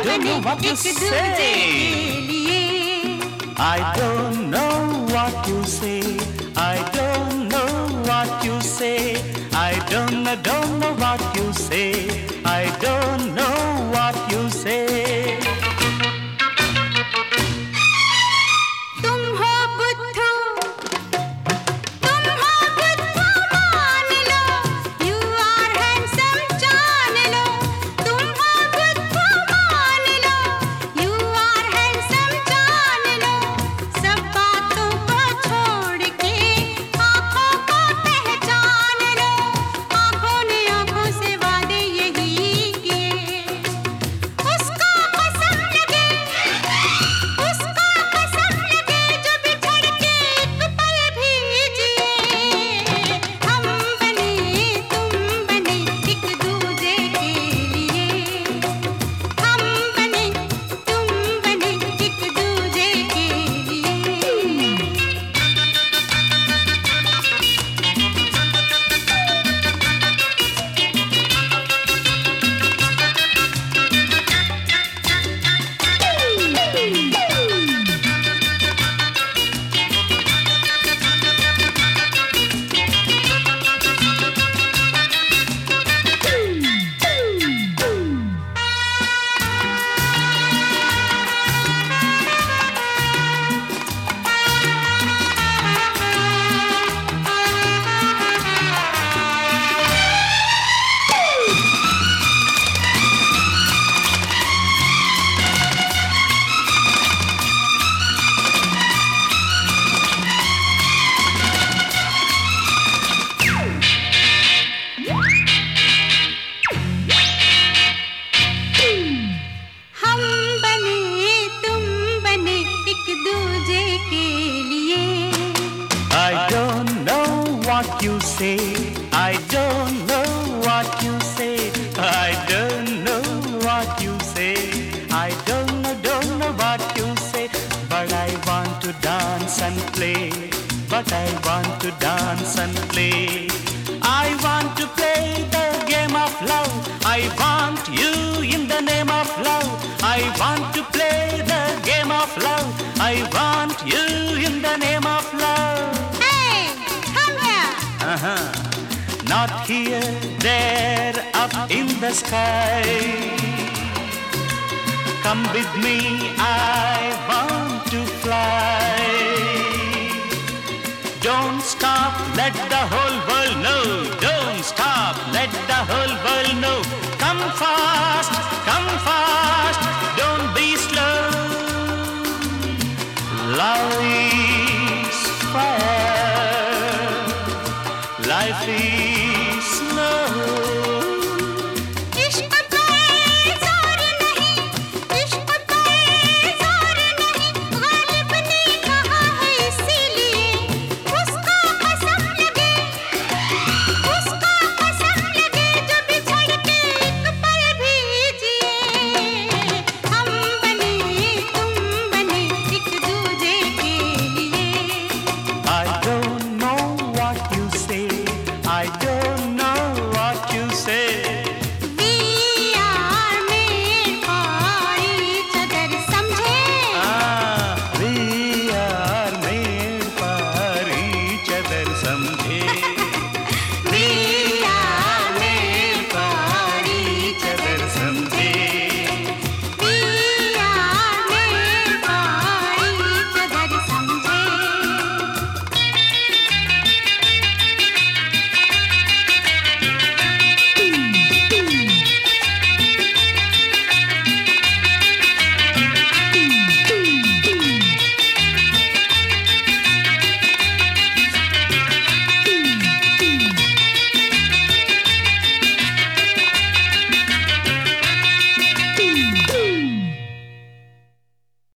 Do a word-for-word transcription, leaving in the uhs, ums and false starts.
don't know what to say. I don't know what you say. I don't know what you say. I don't know, don't know what you say. I don't know what you say. तुम हो बुद्धू, तुम हो बुद्धू मान लो, you are handsome जान लो, तुम हो बुद्धू मान लो, you are handsome जान लो, सब बातों को छोड़ के आँखों को पहचान लो, आँखों ने आँखों से वादे यही किए, उसको कसम लगे, उसको कसम लगे जो बिछड़ के एक पल भी जिए, हम बने तुम बने एक दूजे के लिए, हम बने तुम बने एक दूजे के लिए। हम बने तुम बने एक दूजे के लिए। I don't know what you say. I don't know what you say. I don't know what you say. I don't know, don't know what you say. But I want to dance and play. But I want to dance and play. I want to play the game of love. I want you in the name of love. I want to play the game of love. I want you in the name of love. Hey, come here. Uh-huh. Not here, there, up in the sky. Come with me, I want to fly. Don't stop, let the whole world know. Don't stop, let the whole